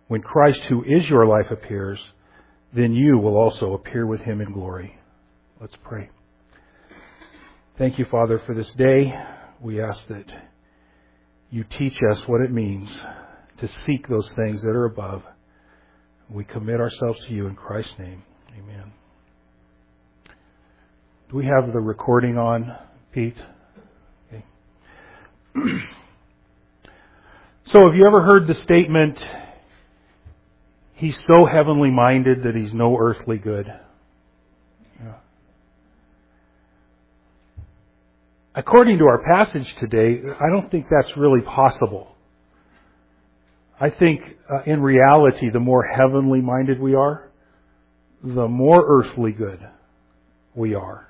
When Christ, who is your life, appears, then you will also appear with him in glory. Let's pray. Thank you, Father, for this day. We ask that you teach us what it means to seek those things that are above. We commit ourselves to you in Christ's name. Amen. Do we have the recording on, Pete? Okay. So have you ever heard the statement, he's so heavenly minded that he's no earthly good? Yeah. According to our passage today, I don't think that's really possible. I think in reality, the more heavenly minded we are, the more earthly good we are.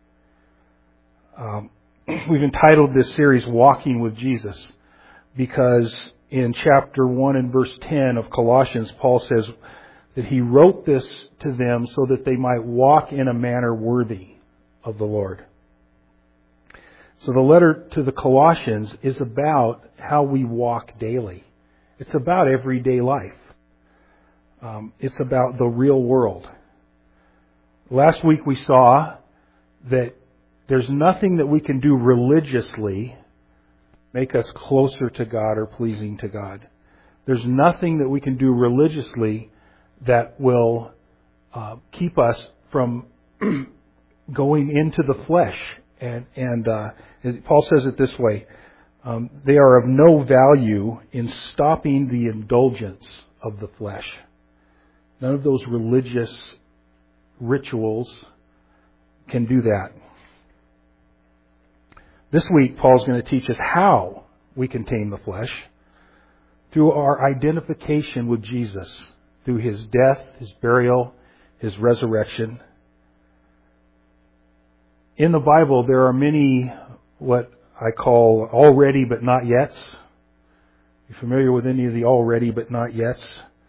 We've entitled this series, Walking with Jesus, because in chapter 1 and verse 10 of Colossians, Paul says that he wrote this to them so that they might walk in a manner worthy of the Lord. So the letter to the Colossians is about how we walk daily. It's about everyday life. It's about the real world. Last week we saw that there's nothing that we can do religiously make us closer to God or pleasing to God. There's nothing that we can do religiously that will keep us from going into the flesh. And Paul says it this way, they are of no value in stopping the indulgence of the flesh. None of those religious rituals can do that. This week, Paul's going to teach us how we can tame the flesh through our identification with Jesus, through his death, his burial, his resurrection. In the Bible, there are many what I call already but not yets. You familiar with any of the already but not yets?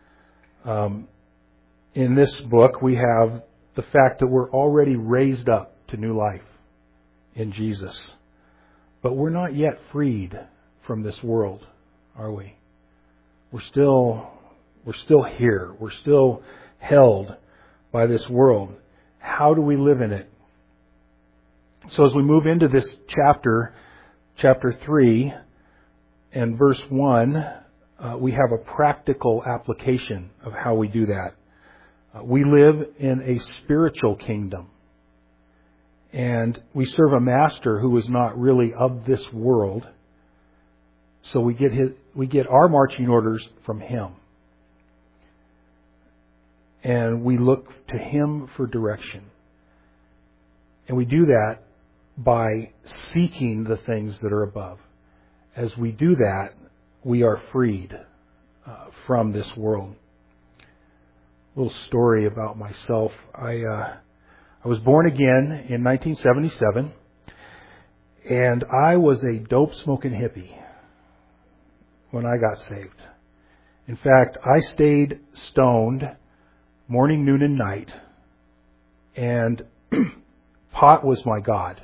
In this book, we have the fact that we're already raised up to new life in Jesus. But we're not yet freed from this world, are we? We're still here. We're still held by this world. How do we live in it? So as we move into this chapter 3 and verse 1, we have a practical application of how we do that. We live in a spiritual kingdom. And we serve a master who is not really of this world. So we get our marching orders from him. And we look to him for direction. And we do that by seeking the things that are above. As we do that, we are freed from this world. A little story about myself. I was born again in 1977, and I was a dope-smoking hippie when I got saved. In fact, I stayed stoned morning, noon, and night, and pot was my God.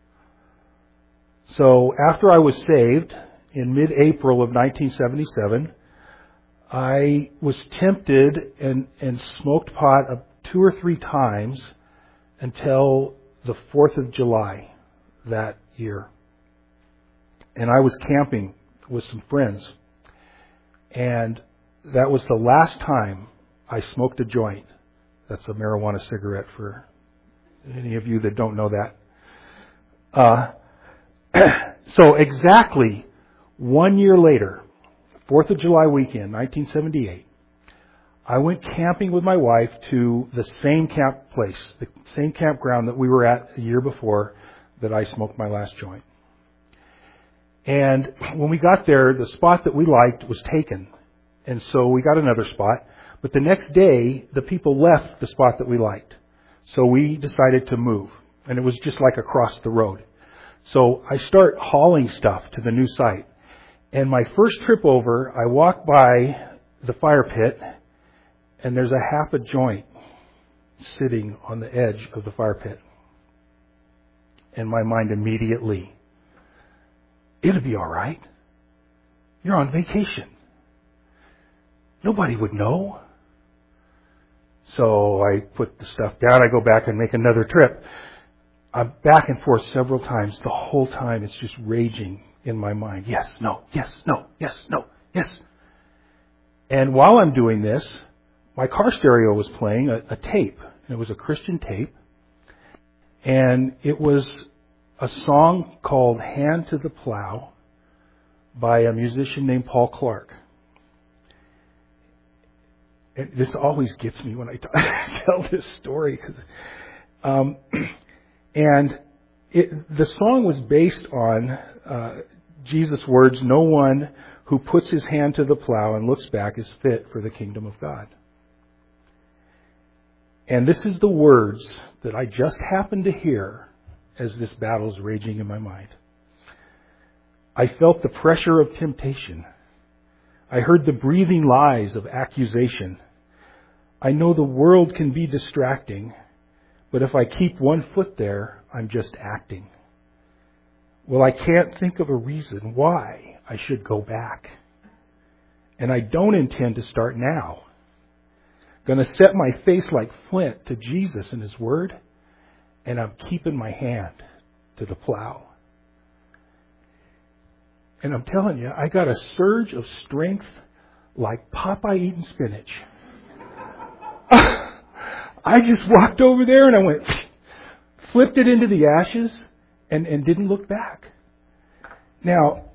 So after I was saved in mid-April of 1977, I was tempted and smoked pot 2 or 3 times until the 4th of July that year. And I was camping with some friends. And that was the last time I smoked a joint. That's a marijuana cigarette for any of you that don't know that. So exactly 1 year later, 4th of July weekend, 1978, I went camping with my wife to the same camp place, the same campground that we were at a year before that I smoked my last joint. And when we got there, the spot that we liked was taken. And so we got another spot. But the next day, the people left the spot that we liked. So we decided to move. And it was just like across the road. So I start hauling stuff to the new site. And my first trip over, I walk by the fire pit, and there's a half a joint sitting on the edge of the fire pit. And my mind immediately, it'll be all right. You're on vacation. Nobody would know. So I put the stuff down. I go back and make another trip. I'm back and forth several times. The whole time it's just raging in my mind. Yes, no, yes, no, yes, no, yes. And while I'm doing this, my car stereo was playing a tape. It was a Christian tape. And it was a song called Hand to the Plow by a musician named Paul Clark. And this always gets me when I tell this story. The song was based on Jesus' words, "No one who puts his hand to the plow and looks back is fit for the kingdom of God." And this is the words that I just happened to hear as this battle is raging in my mind. I felt the pressure of temptation. I heard the breathing lies of accusation. I know the world can be distracting, but if I keep one foot there, I'm just acting. Well, I can't think of a reason why I should go back. And I don't intend to start now. Going to set my face like flint to Jesus and His Word, and I'm keeping my hand to the plow. And I'm telling you, I got a surge of strength like Popeye eating spinach. I just walked over there and I went, flipped it into the ashes and didn't look back. Now,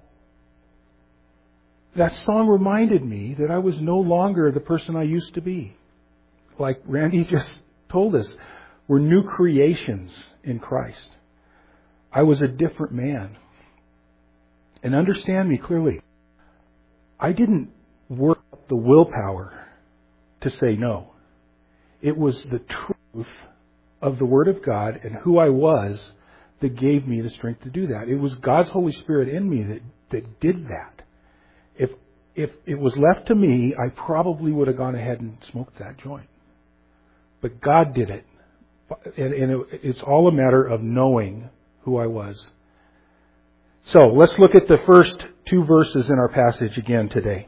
that song reminded me that I was no longer the person I used to be. Like Randy just told us, we're new creations in Christ. I was a different man. And understand me clearly, I didn't work up the willpower to say no. It was the truth of the Word of God and who I was that gave me the strength to do that. It was God's Holy Spirit in me that did that. If it was left to me, I probably would have gone ahead and smoked that joint. But God did it. And it's all a matter of knowing who I was. So let's look at the first two verses in our passage again today.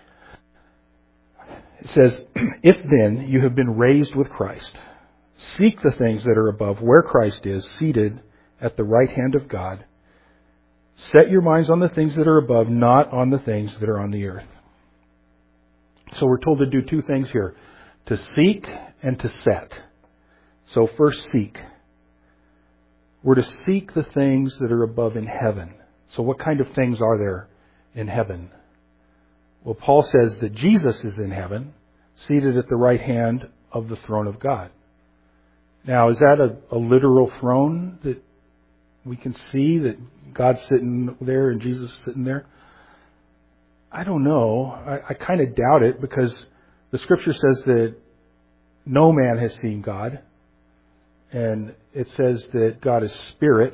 It says, "If then you have been raised with Christ, seek the things that are above, where Christ is, seated at the right hand of God. Set your minds on the things that are above, not on the things that are on the earth." So we're told to do two things here, to seek and to set. So first, seek. We're to seek the things that are above in heaven. So what kind of things are there in heaven? Well, Paul says that Jesus is in heaven, seated at the right hand of the throne of God. Now, is that a literal throne that we can see, that God's sitting there and Jesus is sitting there? I don't know. I kind of doubt it, because the Scripture says that no man has seen God. And it says that God is spirit.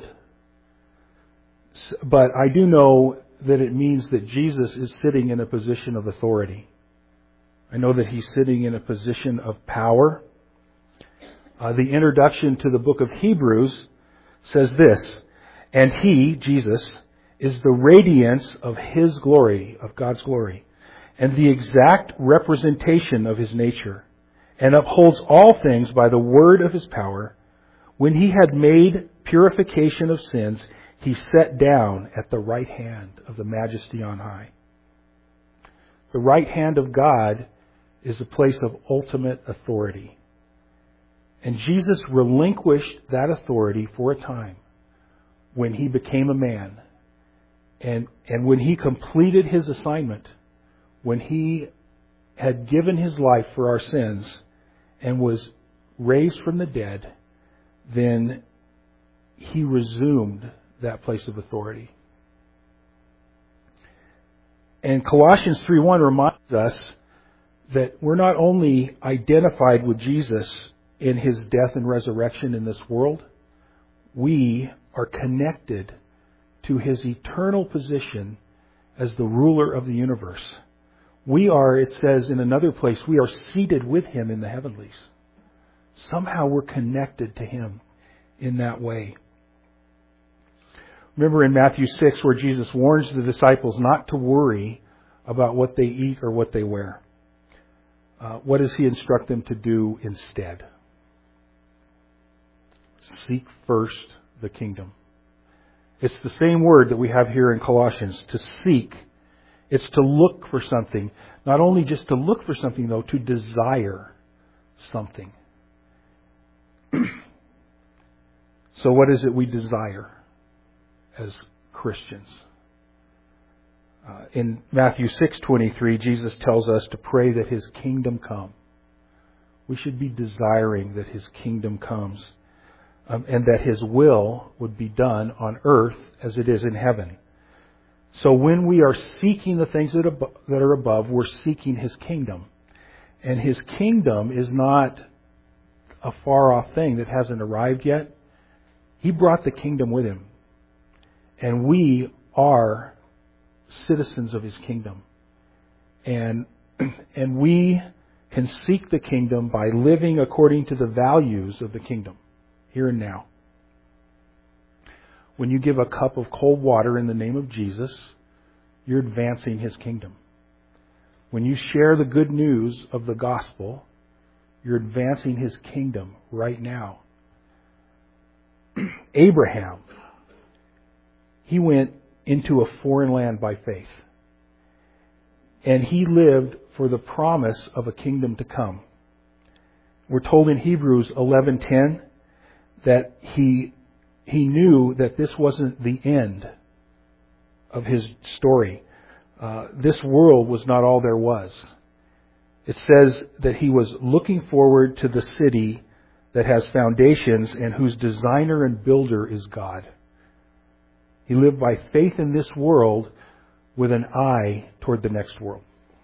But I do know that it means that Jesus is sitting in a position of authority. I know that He's sitting in a position of power. The introduction to the book of Hebrews says this, "And He, Jesus, is the radiance of His glory, of God's glory, and the exact representation of His nature, and upholds all things by the word of His power. When He had made purification of sins, He sat down at the right hand of the Majesty on high." The right hand of God is a place of ultimate authority. And Jesus relinquished that authority for a time when He became a man. And when He completed His assignment, when He had given His life for our sins and was raised from the dead, then He resumed that place of authority. And Colossians 3:1 reminds us that we're not only identified with Jesus in His death and resurrection in this world, we are connected to His eternal position as the ruler of the universe. We are, it says in another place, we are seated with Him in the heavenlies. Somehow we're connected to Him in that way. Remember in Matthew 6 where Jesus warns the disciples not to worry about what they eat or what they wear. what does he instruct them to do instead? Seek first the kingdom. It's the same word that we have here in Colossians, to seek. It's to look for something. Not only just to look for something, though, to desire something. So what is it we desire as Christians? In Matthew 6:23, Jesus tells us to pray that His kingdom come. We should be desiring that His kingdom comes, and that His will would be done on earth as it is in heaven. So when we are seeking the things that are above, we're seeking His kingdom. And His kingdom is not a far-off thing that hasn't arrived yet. He brought the kingdom with Him. And we are citizens of His kingdom. And we can seek the kingdom by living according to the values of the kingdom, here and now. When you give a cup of cold water in the name of Jesus, you're advancing His kingdom. When you share the good news of the gospel, you're advancing His kingdom right now. Abraham, he went into a foreign land by faith. And he lived for the promise of a kingdom to come. We're told in Hebrews 11:10 that he knew that this wasn't the end of his story. This world was not all there was. It says that he was looking forward to the city that has foundations and whose designer and builder is God. He lived by faith in this world with an eye toward the next world.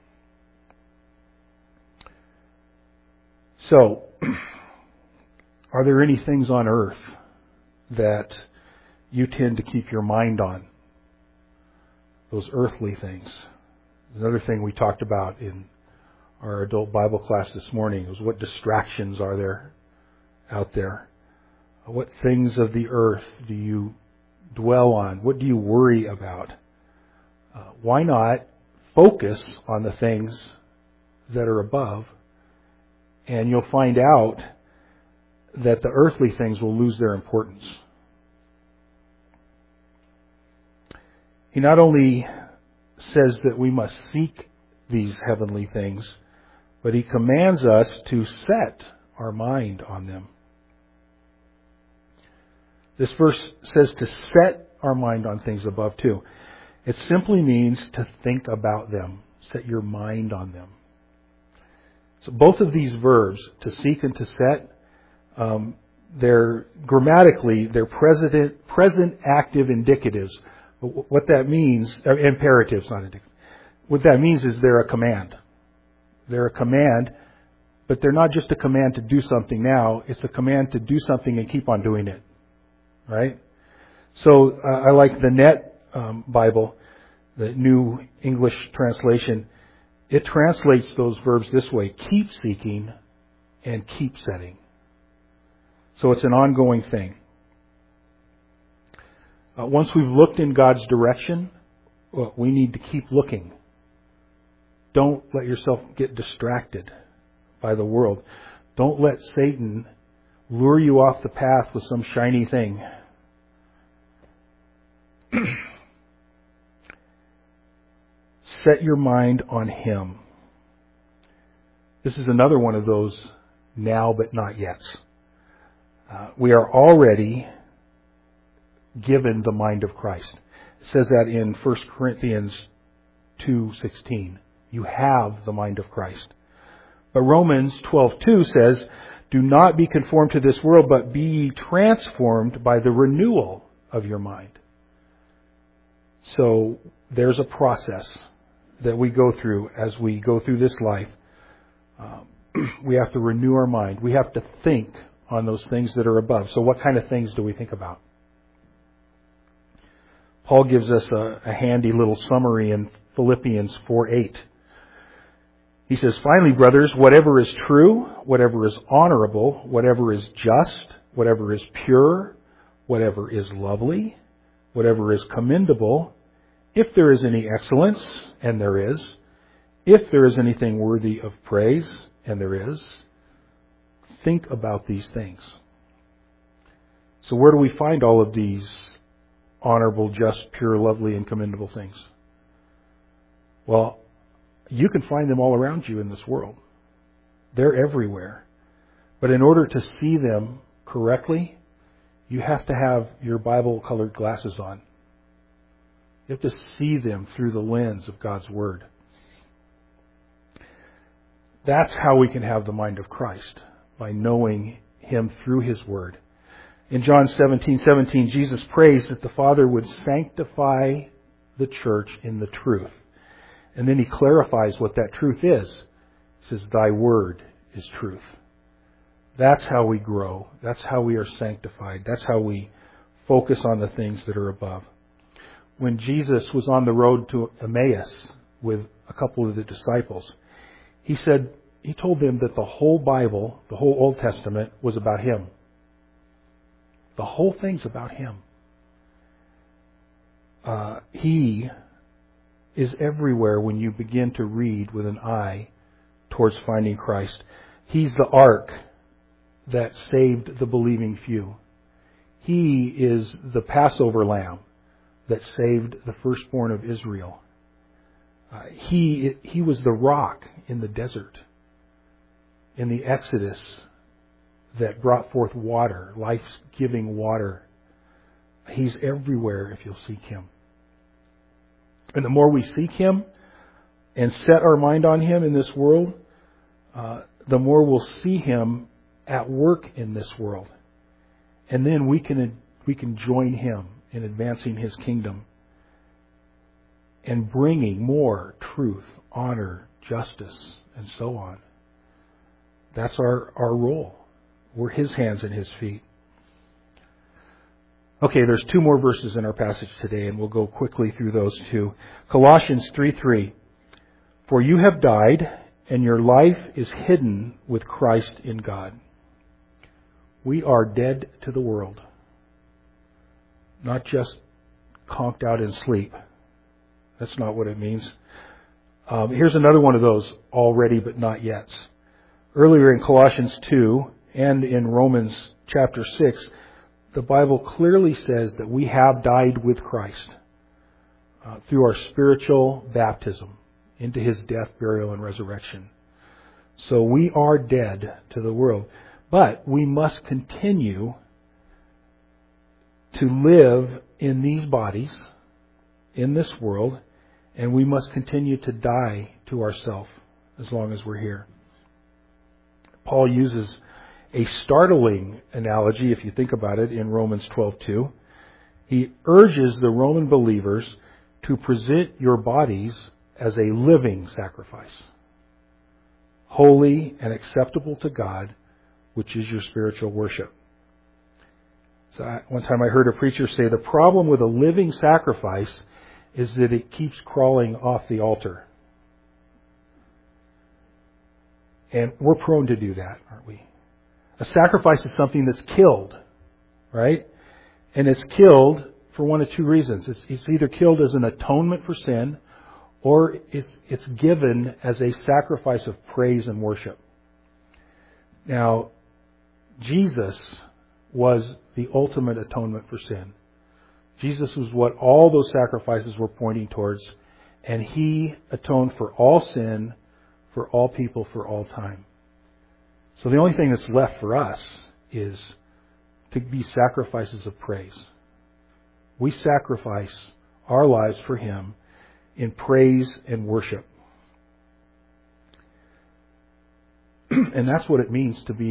So, are there any things on earth that you tend to keep your mind on? Those earthly things. Another thing we talked about in our adult Bible class this morning was what distractions are there out there? What things of the earth do you dwell on? What do you worry about? Why not focus on the things that are above, and you'll find out that the earthly things will lose their importance. He not only says that we must seek these heavenly things, but He commands us to set our mind on them. This verse says to set our mind on things above too. It simply means to think about them. Set your mind on them. So both of these verbs, to seek and to set, they're grammatically, they're present active indicatives. What that means, imperatives, not indicative. What that means is they're a command. They're a command, but they're not just a command to do something now. It's a command to do something and keep on doing it. Right? So I like the Net Bible, the New English Translation. It translates those verbs this way: keep seeking and keep setting. So it's an ongoing thing. Once we've looked in God's direction, we need to keep looking. Don't let yourself get distracted by the world. Don't let Satan lure you off the path with some shiny thing. Set your mind on Him. This is another one of those now but not yet. We are already given the mind of Christ. It says that in 1 Corinthians 2:16. You have the mind of Christ. But Romans 12:2 says, do not be conformed to this world, but be ye transformed by the renewal of your mind. So there's a process that we go through as we go through this life. We have to renew our mind. We have to think on those things that are above. So what kind of things do we think about? Paul gives us a handy little summary in Philippians 4:8. He says, finally, brothers, whatever is true, whatever is honorable, whatever is just, whatever is pure, whatever is lovely, whatever is commendable, if there is any excellence, and there is, if there is anything worthy of praise, and there is, think about these things. So where do we find all of these honorable, just, pure, lovely, and commendable things? Well, you can find them all around you in this world. They're everywhere. But in order to see them correctly, you have to have your Bible-colored glasses on. You have to see them through the lens of God's Word. That's how we can have the mind of Christ, by knowing Him through His Word. In John 17:17, Jesus prays that the Father would sanctify the church in the truth. And then He clarifies what that truth is. He says, Thy Word is truth. That's how we grow. That's how we are sanctified. That's how we focus on the things that are above. When Jesus was on the road to Emmaus with a couple of the disciples, He told them that the whole Bible, the whole Old Testament, was about Him. The whole thing's about Him. He is everywhere when you begin to read with an eye towards finding Christ. He's the ark that saved the believing few. He is the Passover lamb that saved the firstborn of Israel. He was the rock in the desert, in the Exodus, that brought forth water, life-giving water. He's everywhere if you'll seek Him. And the more we seek Him and set our mind on Him in this world, the more we'll see Him at work in this world. And then we can join Him in advancing His kingdom and bringing more truth, honor, justice, and so on. That's our role. We're His hands and His feet. Okay, there's 2 more verses in our passage today, and we'll go quickly through those 2. Colossians 3:3. For you have died, and your life is hidden with Christ in God. We are dead to the world. Not just conked out in sleep. That's not what it means. Here's another one of those already but not yet. Earlier in Colossians 2 and in Romans chapter 6, the Bible clearly says that we have died with Christ through our spiritual baptism into His death, burial, and resurrection. So we are dead to the world. But we must continue to live in these bodies, in this world, and we must continue to die to ourselves as long as we're here. Paul uses a startling analogy, if you think about it, in Romans 12:2. He urges the Roman believers to present your bodies as a living sacrifice, holy and acceptable to God, which is your spiritual worship. So one time I heard a preacher say the problem with a living sacrifice is that it keeps crawling off the altar. And we're prone to do that, aren't we? A sacrifice is something that's killed, right? And it's killed for one of 2 reasons. It's either killed as an atonement for sin, or it's given as a sacrifice of praise and worship. Now, Jesus was the ultimate atonement for sin. Jesus was what all those sacrifices were pointing towards, and He atoned for all sin, for all people, for all time. So the only thing that's left for us is to be sacrifices of praise. We sacrifice our lives for Him in praise and worship. And that's what it means to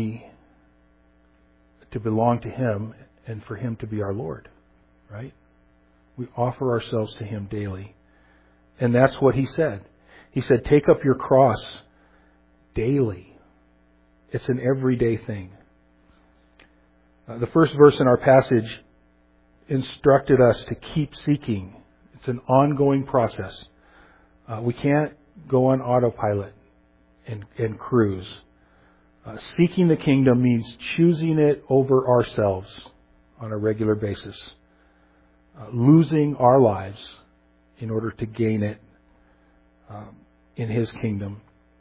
belong to Him and for Him to be our Lord, right? We offer ourselves to Him daily. And that's what He said. He said, take up your cross daily. It's an everyday thing. The first verse in our passage instructed us to keep seeking. It's an ongoing process. We can't go on autopilot and cruise. Seeking the kingdom means choosing it over ourselves on a regular basis. Losing our lives in order to gain it. in His kingdom.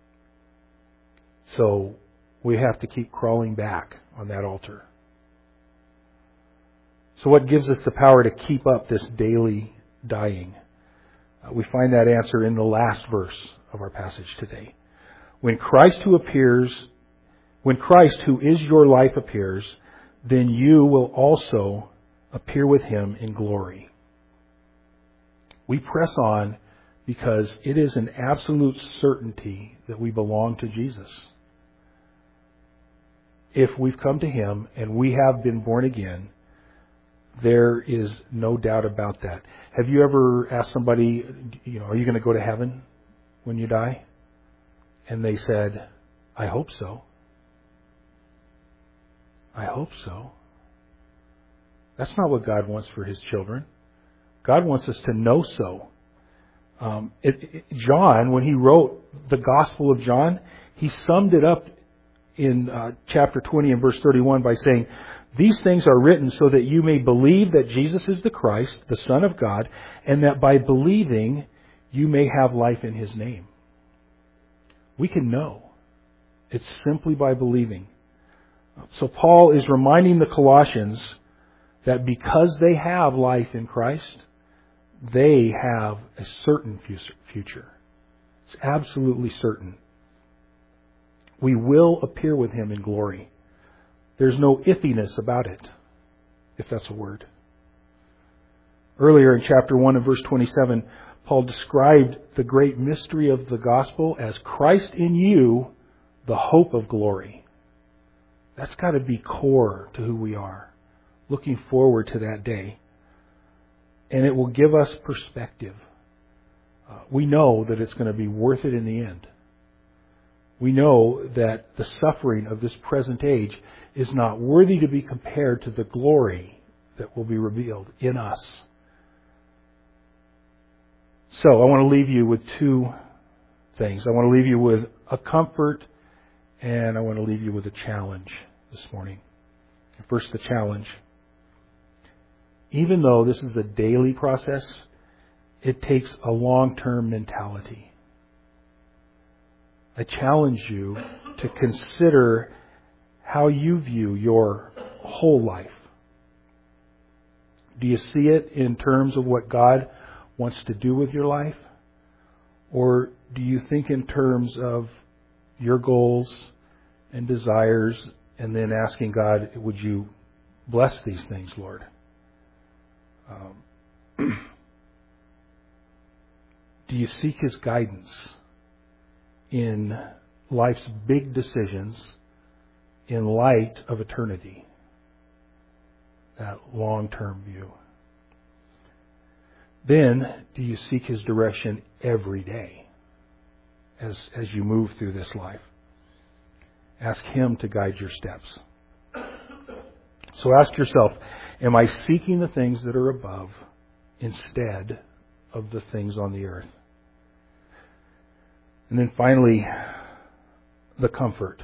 So we have to keep crawling back on that altar. So what gives us the power to keep up this daily dying? We find that answer in the last verse of our passage today. When Christ, who is your life, appears, then you will also appear with Him in glory. We press on because it is an absolute certainty that we belong to Jesus. If we've come to Him and we have been born again, there is no doubt about that. Have you ever asked somebody, are you going to go to heaven when you die? And they said, I hope so. I hope so. That's not what God wants for His children. God wants us to know so. John, when he wrote the Gospel of John, he summed it up in chapter 20 and verse 31 by saying, these things are written so that you may believe that Jesus is the Christ, the Son of God, and that by believing you may have life in His name. We can know. It's simply by believing. So Paul is reminding the Colossians that because they have life in Christ, they have a certain future. It's absolutely certain. We will appear with Him in glory. There's no iffiness about it, if that's a word. Earlier in chapter 1 and verse 27, Paul described the great mystery of the gospel as Christ in you, the hope of glory. That's got to be core to who we are. Looking forward to that day. And it will give us perspective. We know that it's going to be worth it in the end. We know that the suffering of this present age is not worthy to be compared to the glory that will be revealed in us. So I want to leave you with two things. I want to leave you with a comfort, and I want to leave you with a challenge this morning. First, the challenge. Even though this is a daily process, it takes a long-term mentality. I challenge you to consider how you view your whole life. Do you see it in terms of what God wants to do with your life? Or do you think in terms of your goals and desires and then asking God, would you bless these things, Lord? Do you seek His guidance in life's big decisions in light of eternity? That long-term view. Then, do you seek His direction every day as you move through this life? Ask Him to guide your steps. So ask yourself, am I seeking the things that are above instead of the things on the earth? And then finally, the comfort.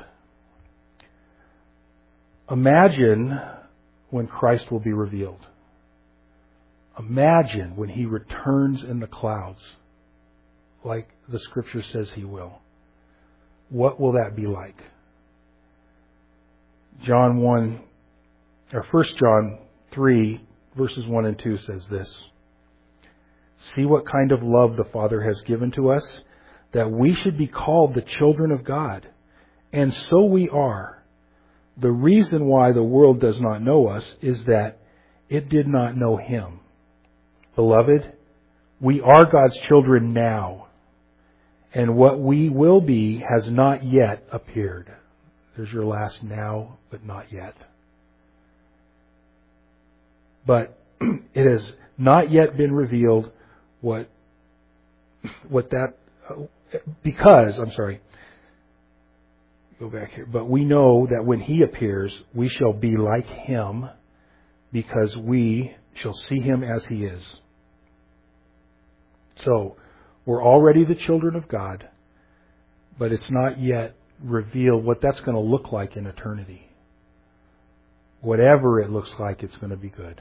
Imagine when Christ will be revealed. Imagine when He returns in the clouds, like the Scripture says He will. What will that be like? 1 John 3, verses 1 and 2 says this. See what kind of love the Father has given to us, that we should be called the children of God. And so we are. The reason why the world does not know us is that it did not know Him. Beloved, we are God's children now, and what we will be has not yet appeared. There's your last now, but not yet. But it has not yet been revealed go back here. But we know that when He appears, we shall be like Him, because we shall see Him as He is. So, we're already the children of God, but it's not yet revealed what that's going to look like in eternity. Whatever it looks like, it's going to be good.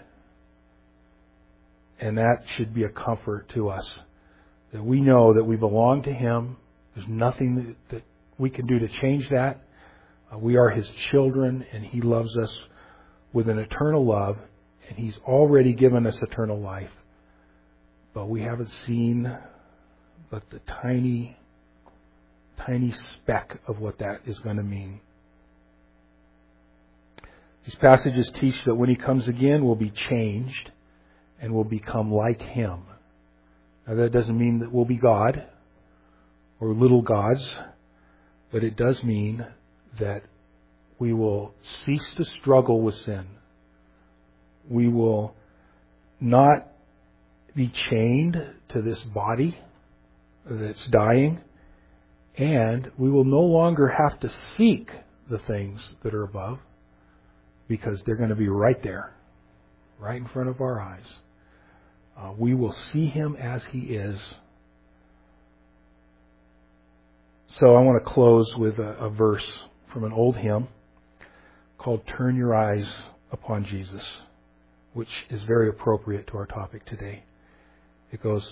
And that should be a comfort to us, that we know that we belong to Him There's nothing that we can do to change that. We are His children, and He loves us with an eternal love, and He's already given us eternal life. But we haven't seen but the tiny, tiny speck of what that is going to mean. These passages teach that when He comes again, we'll be changed and we'll become like Him. Now that doesn't mean that we'll be God or little gods, but it does mean that we will cease to struggle with sin. We will not be chained to this body that's dying, and we will no longer have to seek the things that are above, because they're going to be right there, right in front of our eyes. We will see Him as He is. So I want to close with a verse from an old hymn called "Turn Your Eyes Upon Jesus," which is very appropriate to our topic today. It goes,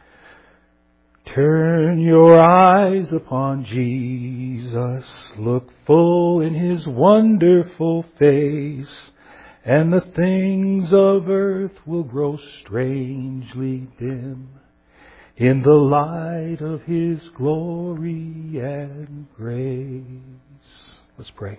"Turn your eyes upon Jesus, look full in His wonderful face, and the things of earth will grow strangely dim in the light of His glory and grace." Let's pray.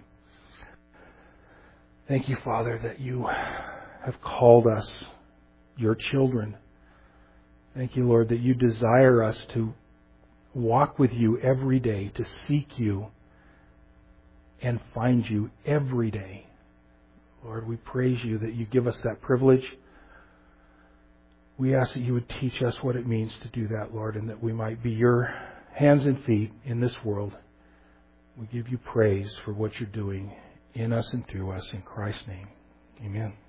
Thank you, Father, that You have called us Your children. Thank You, Lord, that You desire us to walk with You every day, to seek You and find You every day. Lord, we praise You that You give us that privilege. We ask that You would teach us what it means to do that, Lord, and that we might be Your hands and feet in this world. We give You praise for what You're doing in us and through us. In Christ's name, amen.